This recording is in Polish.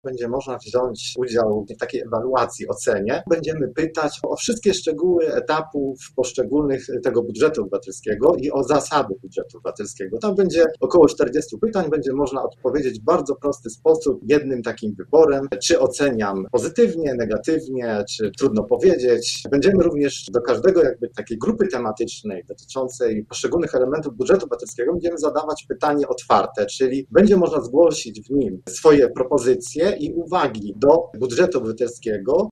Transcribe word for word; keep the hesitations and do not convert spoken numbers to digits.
będzie można wziąć udział w takiej ewaluacji, ocenie. Będziemy pytać o wszystkie szczegóły etapów poszczególnych tego budżetu obywatelskiego i o zasady budżetu obywatelskiego. Tam będzie około czterdziestu pytań, będzie można odpowiedzieć w bardzo prosty sposób, jednym takim wyborem, czy oceniam pozytywnie, negatywnie, czy trudno powiedzieć. Będziemy również do każdego jakby takiej grupy tematycznej dotyczącej poszczególnych elementów budżetu obywatelskiego będziemy zadawać pytanie otwarte, czyli będzie można zgłosić w nim swoje propozycje i uwagi do budżetu obywatelskiego.